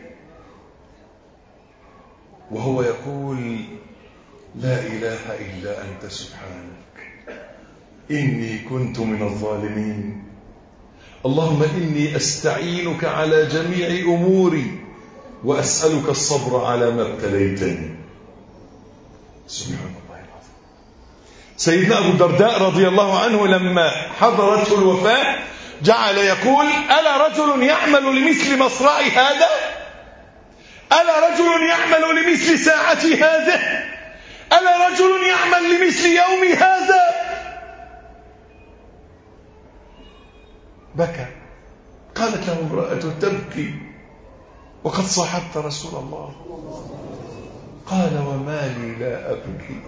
وهو يقول لا إله إلا أنت سبحانك إني كنت من الظالمين، اللهم إني أستعينك على جميع أموري وأسألك الصبر على ما ابتليتني. سبحان الله العظيم. سيدنا أبو الدرداء رضي الله عنه لما حضرته الوفاة جعل يقول ألا رجل يعمل لمثل مصرعي هذا؟ ألا رجل يعمل لمثل ساعتي هذا؟ ألا رجل يعمل لمثل يومي هذا؟ بكى. قالت له امرأته: تبكي وقد صاحبت رسول الله. قال: وما لي لا أبكي،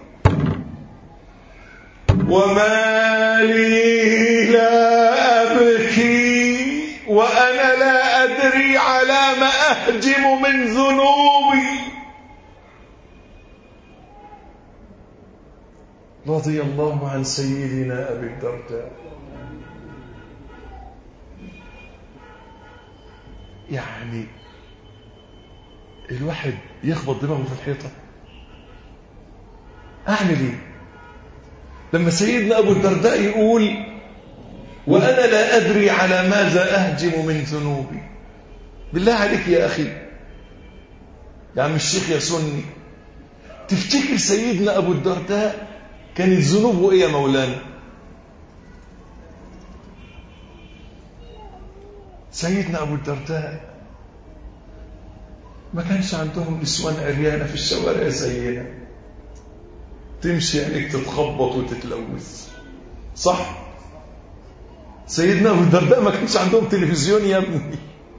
وما لي لا أبكي وأنا لا أدري على ما أهجم من ذنوبي. رضي الله عن سيدنا أبي الدرداء. يعني الواحد يخبط دماغه في الحيطة. أعمل إيه لما سيدنا أبو الدرداء يقول: وأنا لا أدري على ماذا أهجم من ذنوبي؟ بالله عليك يا أخي، يا عم الشيخ يا سني، تفتكر سيدنا أبو الدرداء كانت ذنوبه إيه يا مولانا؟ سيدنا أبو الدرداء ما كانش عندهم نسوان عريانة في الشوارع زينا تمشي عليك تتخبط وتتلوث، صح؟ سيدنا أبو الدرداء ما كانش عندهم تلفزيون يا ابني،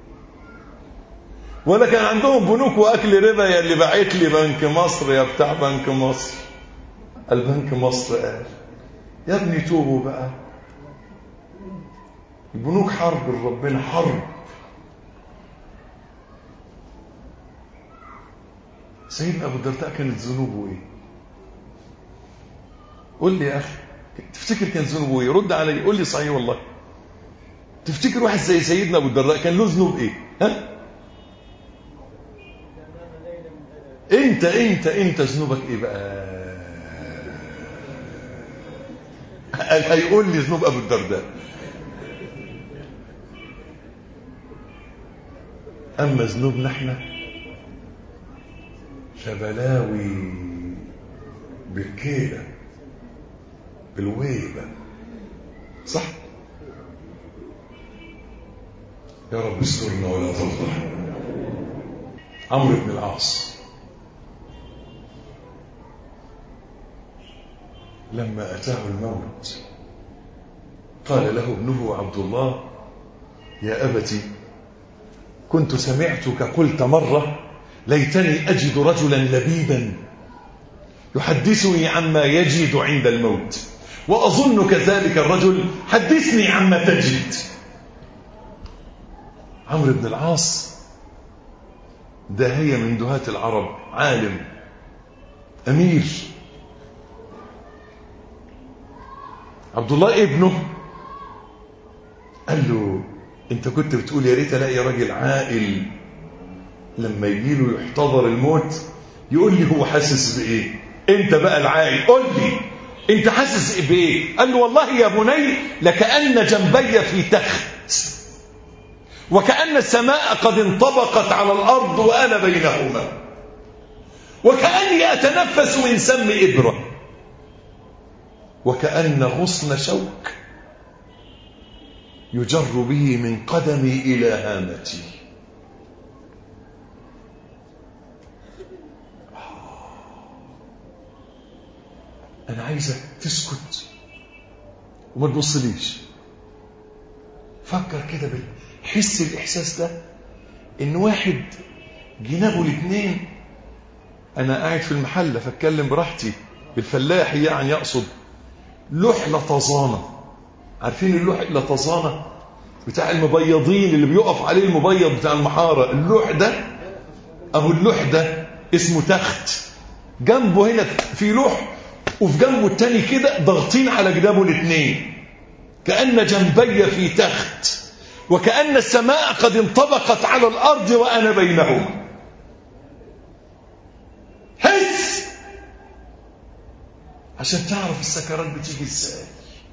ولا كان عندهم بنوك وأكل ربا يا اللي بعت لي بنك مصر يا بتاع بنك مصر. البنك مصر قال: يا ابني توبوا بقى، البنوك حرب ربنا، حرب. سيدنا أبو الدرداء كانت ذنوبه إيه؟ قول لي يا أخي، تفتكر كان ذنوبه إيه؟ رد علي، قول لي صحيح والله. تفتكر واحد زي سيدنا أبو الدرداء كان له ذنوب إيه؟ ها؟ أنت ذنوبك إيه بقى؟ هيقول لي ذنوب أبو الدرداء. أما ذنوبنا احنا فبلاوي بالكيلة بالويبة، صح؟ يا رب استرنا ولا تفضح. عمرو بن العاص لما أتاه الموت قال له ابنه عبد الله: يا أبتي، كنت سمعتك قلت مرة: ليتني أجد رجلا لبيبا يحدثني عما يجد عند الموت، وأظن كذلك الرجل، حدثني عما تجد. عمرو بن العاص داهية من دهاة العرب، عالم أمير. عبد الله ابنه قال له: انت كنت بتقول يا ريت الاقي راجل عاقل لما يجي له يحتضر الموت يقول لي هو حاسس بايه. انت بقى العاقل، قول لي انت حاسس بايه؟ قال له: والله يا بني لكأن جنبي في تخت، وكأن السماء قد انطبقت على الارض وانا بينهما، وكأني اتنفس من سم ابره، وكأن غصن شوك يجر به من قدمي إلى هامتي. أنا عايزك تسكت وما تبصليش. فكر كده حس الإحساس ده، إن واحد جنابه الاثنين. أنا قاعد في المحلة فاتكلم براحتي بالفلاحي، يعني يقصد لوح لطزانة. عارفين اللوح اللطزانة بتاع المبيضين اللي بيقف عليه المبيض بتاع المحارة؟ اللوح ده، أهو اللوح ده اسمه تخت. جنبه هنا في لوح، وفي جنبه التاني كده ضغطين على جنابه الاثنين، كأن جنبي في تخت، وكأن السماء قد انطبقت على الأرض وأنا بينهما. حس عشان تعرف السكرات بتيجي ازاي.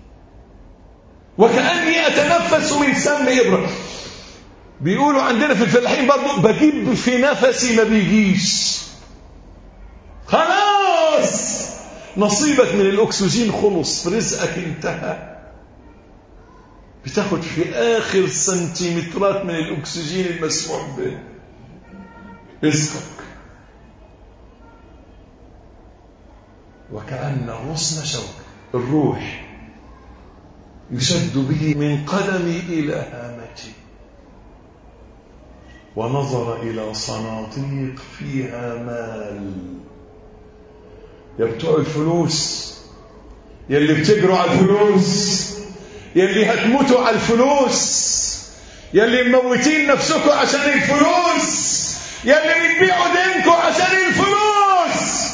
وكأني أتنفس من سم إبرة. بيقولوا عندنا في الفلاحين برضو بجيب في نفسي ما بيجيش. خلاص نصيبك من الأكسجين خلص، رزقك انتهى. بتاخد في آخر سنتيمترات من الأكسجين المسموح به، رزقك. وكأن غصن شوك، الروح يشد به من قدمي إلى هامتي. ونظر إلى صناديق فيها مال. يا بتوع الفلوس، يا اللي بتجروا على الفلوس، يا اللي هتموتوا على الفلوس، يا اللي مموتين نفسكم عشان الفلوس، يا اللي بتبيعوا دينكم عشان الفلوس.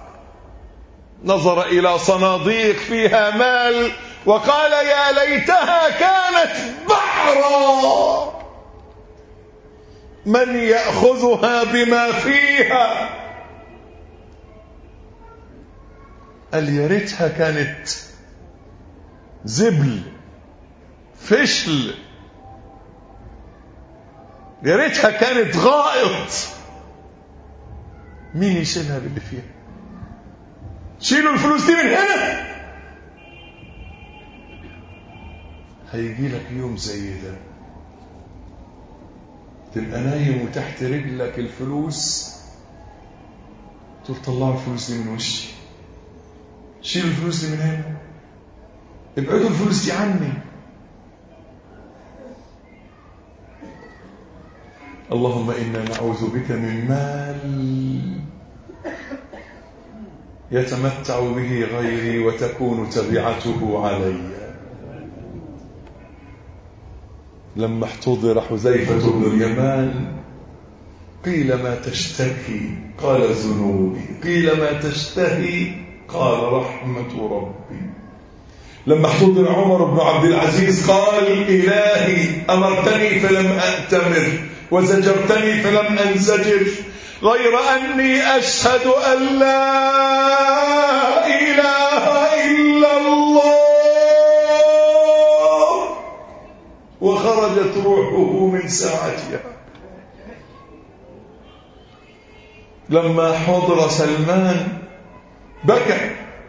نظر إلى صناديق فيها مال وقال يا ليتها كانت بحرا من يأخذها بما فيها. قال يا ريتها كانت زبل فشل، يا ريتها كانت غائط. مين يشيلها باللي فيها؟ شيلوا الفلوس دي من هنا. هيجي لك يوم زي ده تبقى نايم وتحت رجلك الفلوس، تقول طلعوا الفلوس دي من وشي، شيلوا الفلوس دي من هنا، ابعدوا الفلوس دي عني. اللهم إنا نعوذ بك من مال يتمتع به غيري وتكون تبعته علي. لما احتضر حذيفة بن اليمان قيل ما تشتكي؟ قال ذنوبي. قيل ما تشتهي؟ قال رحمة ربي. لما احتضر عمر بن عبد العزيز قال إلهي أمرتني فلم أأتمر وزجرتني فلم أنزجر، غير أني أشهد أن لا إله إلا الله. وخرجت روحه من ساعتها. لما حضر سلمان بكى.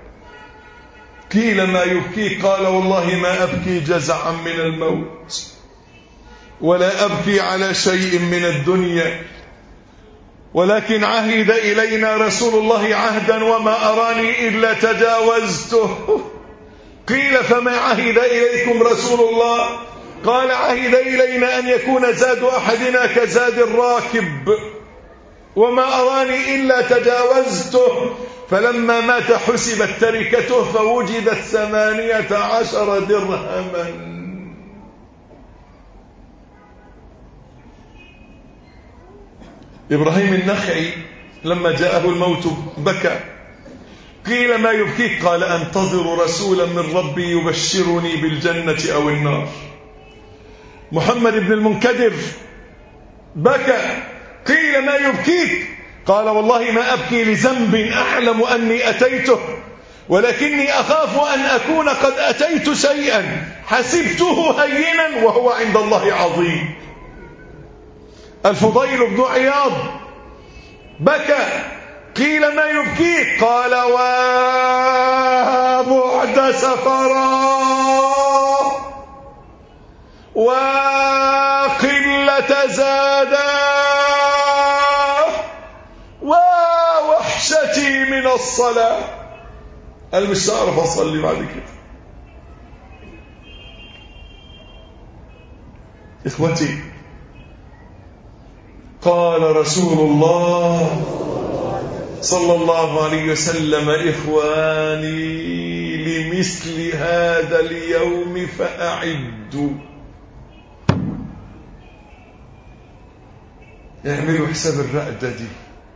قيل ما يبكي؟ قال والله ما أبكي جزعا من الموت ولا أبكي على شيء من الدنيا، ولكن عهد إلينا رسول الله عهدا وما أراني إلا تجاوزته. قيل فما عهد إليكم رسول الله؟ قال عهد إلينا أن يكون زاد أحدنا كزاد الراكب وما أراني إلا تجاوزته. فلما مات حسبت تركته فوجدت 18 درهما. إبراهيم النخعي لما جاءه الموت بكى. قيل ما يبكيك؟ قال أنتظر رسولا من ربي يبشرني بالجنة أو النار. محمد بن المنكدر بكى. قيل ما يبكيك؟ قال والله ما أبكي لذنب أعلم أني أتيته، ولكني أخاف أن أكون قد أتيت شيئا حسبته هينا وهو عند الله عظيم. الفضيل بن عياض بكى. قيل ما يبكيك؟ قال وبعد سفرا وقلة زادا ووحشتي من الصلاة. قال مش هعرف أصلي بعد كده. إخوتي، قال رسول الله صلى الله عليه وسلم إخواني لمثل هذا اليوم فأعدوا. اعملوا حساب الرقدة دي،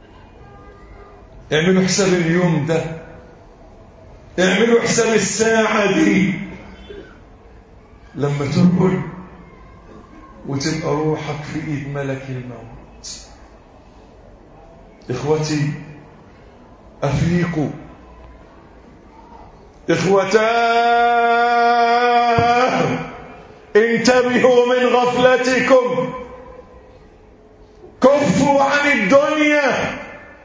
اعملوا حساب اليوم ده، اعملوا حساب الساعة دي. لما ترقل وتبقى روحك في ايد ملك الموت. اخوتي افيقوا، اخوتاه انتبهوا من غفلتكم، كفوا عن الدنيا،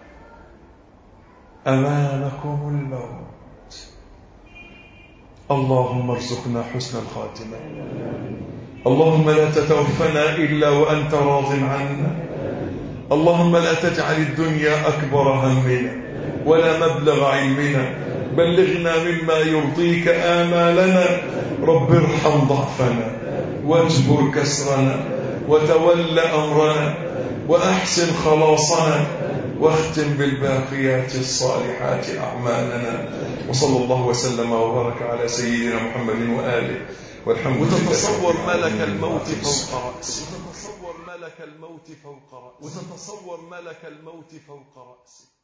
امامكم الموت. اللهم ارزقنا حسن الخاتمة. اللهم لا تتوفنا إلا وأنت راض عنا. اللهم لا تجعل الدنيا أكبر همنا ولا مبلغ علمنا بلغنا مما يرضيك آمالنا. رب ارحم ضعفنا واجبر كسرنا وتول أمرنا وأحسن خلاصنا واختم بالباقيات الصالحات أعمالنا. وصلى الله وسلم وبارك على سيدنا محمد وآله والحمد لله. وتتصور ملك الموت فوق رأسك، وتتصور ملك الموت فوق رأسك، وتتصور ملك الموت فوق رأسك.